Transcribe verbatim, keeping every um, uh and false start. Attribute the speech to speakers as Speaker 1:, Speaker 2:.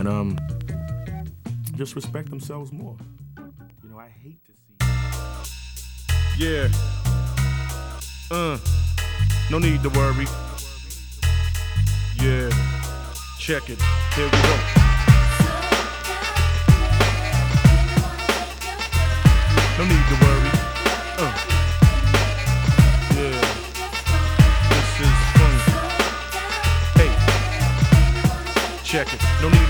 Speaker 1: and um, just respect themselves more. You know, I hate to see. Yeah. Uh. No need to worry. Yeah. Check it. Here we go. No need to worry. Uh. Yeah. This is fun. Hey. Check it. No need